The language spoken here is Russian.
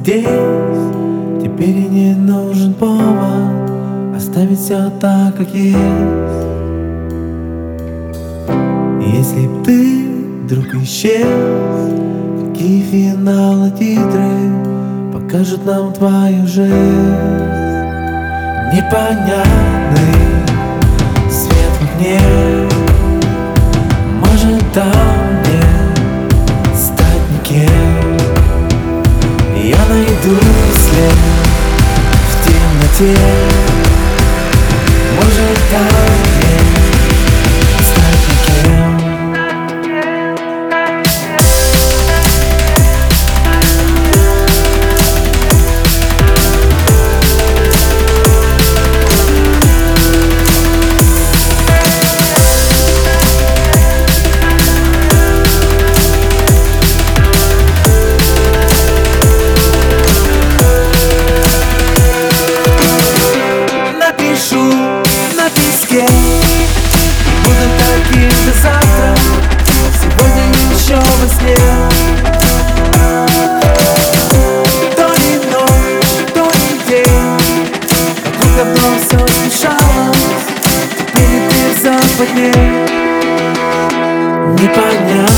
здесь, теперь и не нужен повод оставить все так, как есть. Если б ты вдруг исчез, какие финалы, титры покажут нам твою жизнь? Непонятный свет в окне, может там мне стать никем. Я найду след в темноте, может там мне стать никем. На песке будем таким же завтра, сегодня еще во сне. То не ночь, то не день, вокруг давно все смешалось, теперь и ты в западне. Непонятно